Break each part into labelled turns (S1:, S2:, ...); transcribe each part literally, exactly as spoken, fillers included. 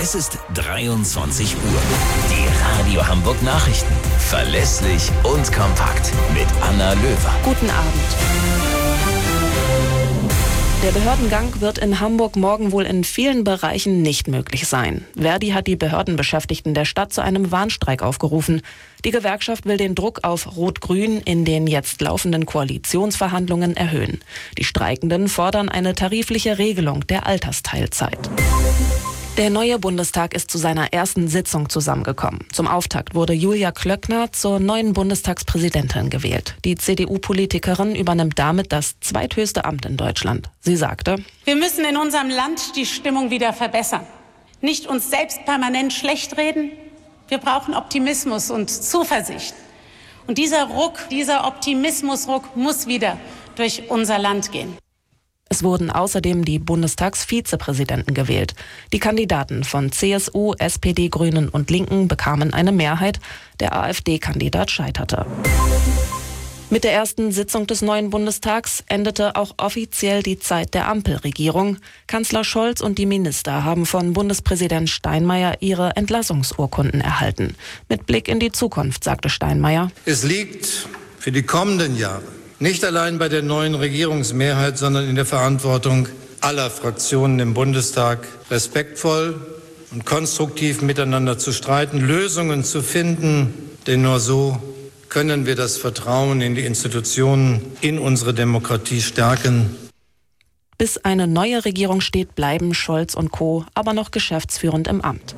S1: Es ist dreiundzwanzig Uhr. Die Radio Hamburg Nachrichten. Verlässlich und kompakt mit Anna Löwer.
S2: Guten Abend. Der Behördengang wird in Hamburg morgen wohl in vielen Bereichen nicht möglich sein. Verdi hat die Behördenbeschäftigten der Stadt zu einem Warnstreik aufgerufen. Die Gewerkschaft will den Druck auf Rot-Grün in den jetzt laufenden Koalitionsverhandlungen erhöhen. Die Streikenden fordern eine tarifliche Regelung der Altersteilzeit. Der neue Bundestag ist zu seiner ersten Sitzung zusammengekommen. Zum Auftakt wurde Julia Klöckner zur neuen Bundestagspräsidentin gewählt. Die C D U-Politikerin übernimmt damit das zweithöchste Amt in Deutschland. Sie sagte:
S3: Wir müssen in unserem Land die Stimmung wieder verbessern. Nicht uns selbst permanent schlecht reden. Wir brauchen Optimismus und Zuversicht. Und dieser Ruck, dieser Optimismusruck muss wieder durch unser Land gehen.
S2: Es wurden außerdem die Bundestagsvizepräsidenten gewählt. Die Kandidaten von C S U, S P D, Grünen und Linken bekamen eine Mehrheit. Der AfD-Kandidat scheiterte. Mit der ersten Sitzung des neuen Bundestags endete auch offiziell die Zeit der Ampelregierung. Kanzler Scholz und die Minister haben von Bundespräsident Steinmeier ihre Entlassungsurkunden erhalten. Mit Blick in die Zukunft, sagte Steinmeier:
S4: Es liegt für die kommenden Jahre nicht allein bei der neuen Regierungsmehrheit, sondern in der Verantwortung aller Fraktionen im Bundestag, respektvoll und konstruktiv miteinander zu streiten, Lösungen zu finden, denn nur so können wir das Vertrauen in die Institutionen, in unsere Demokratie stärken.
S2: Bis eine neue Regierung steht, bleiben Scholz und Co. aber noch geschäftsführend im Amt.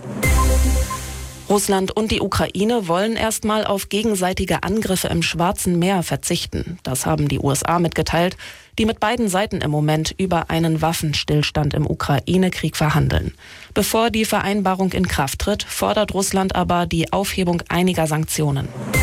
S2: Russland und die Ukraine wollen erstmal auf gegenseitige Angriffe im Schwarzen Meer verzichten. Das haben die U S A mitgeteilt, die mit beiden Seiten im Moment über einen Waffenstillstand im Ukraine-Krieg verhandeln. Bevor die Vereinbarung in Kraft tritt, fordert Russland aber die Aufhebung einiger Sanktionen.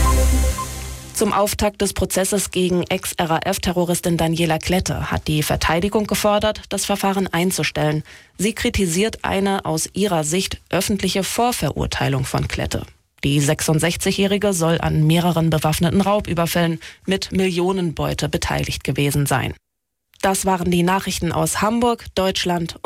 S2: Zum Auftakt des Prozesses gegen Ex-R A F-Terroristin Daniela Klette hat die Verteidigung gefordert, das Verfahren einzustellen. Sie kritisiert eine aus ihrer Sicht öffentliche Vorverurteilung von Klette. Die sechsundsechzigjährige soll an mehreren bewaffneten Raubüberfällen mit Millionenbeute beteiligt gewesen sein. Das waren die Nachrichten aus Hamburg, Deutschland und